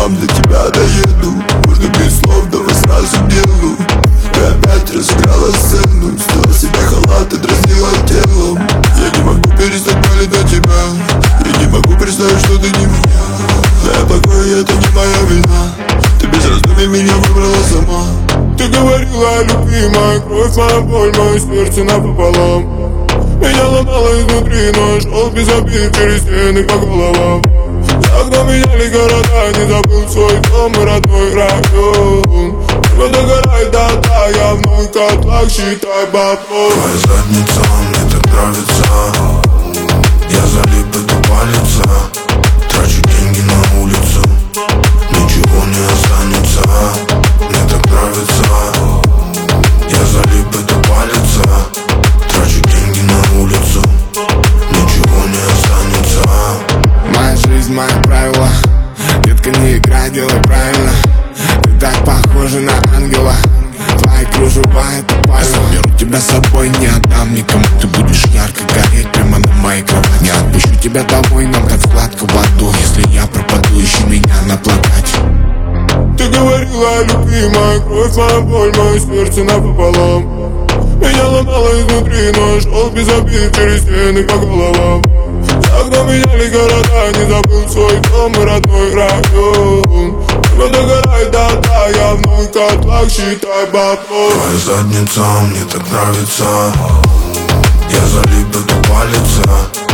сам для тебя доеду. Можно без слов, давай сразу делу. Ты опять разыграла сцену, сняла себе халат и дразнила телом. Я не могу перестать болеть на тебя. Я не могу представить, что ты не меня. Твоя покой, это не моя вина. Ты без раздумий меня выбрала сама. Ты говорила о любви, моя кровь, моя боль, мое сердце напополам. Меня ломало изнутри, но шел без обид через стены по головам. За окном меняли города, не забыл свой дом и родной район. Небо догорает, да, я вновь в котлах, считай бабло. Твоя задница мне так нравится. Я залип, это палится. Трачу деньги на улицу, ничего не останется. Мне так нравится. Я залип, это палится. Трачу деньги на улицу, ничего не останется. Моя жизнь, мои правила. Детка, не играй, делай правильно. Ты так похожа на ангела. Твои кружева, это пальма. Беру тебя с собой, не отдам никому. Ты будешь ярко гореть прямо на моей кровати. Не отпущу тебя домой, нам как сладко в аду. Если я пропаду, ищи меня на плакате. Ты говорила о любви, моя кровь, моя боль, мое сердце напополам. Меня ломало изнутри, но шел без обид через стены по головам. За окном меняли города, не забыл свой дом и родной район. Небо догорает, да, я вновь в котлах, считай бабло. Твоя задница мне так нравится. Я залип, это палится.